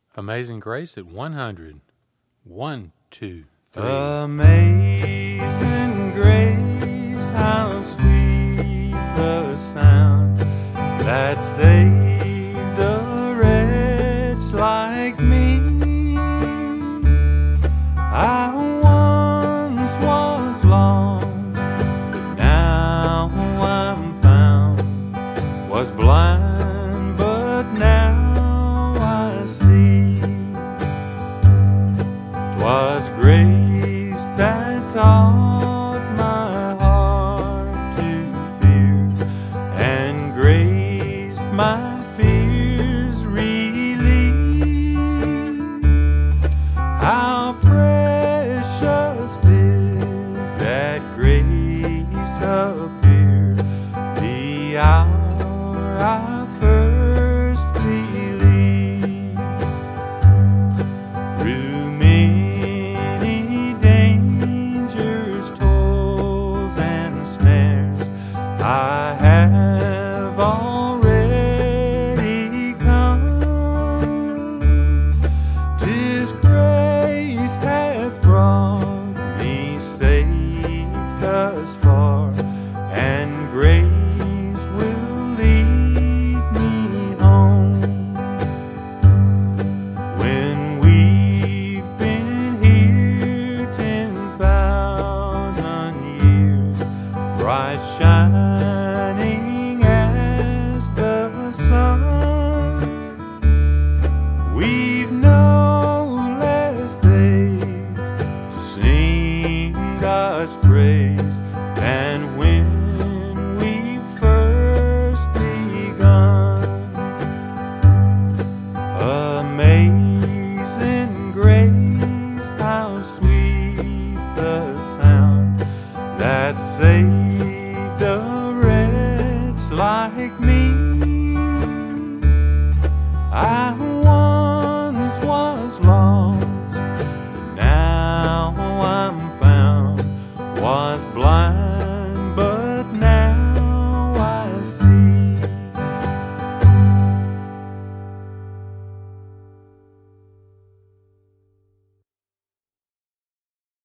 Amazing Grace at 100. 1, 2, 3. Amazing grace, how sweet the sound that saved a wretch like me. I once was lost, but now I'm found, was blind, but now I see. 'Twas grace that taught my heart to fear, and grace my fears relieved. How precious did that grace appear the hour I first believed. Through many dangers, toils, and snares, I have already come. 'Tis grace hath brought me safe thus far, and grace will lead me home. When we've been here 10,000 years, bright shining as the sun, we've no less days to sing God's praise than when we first begun. Amazing grace, how sweet the sound that saved a wretch like me.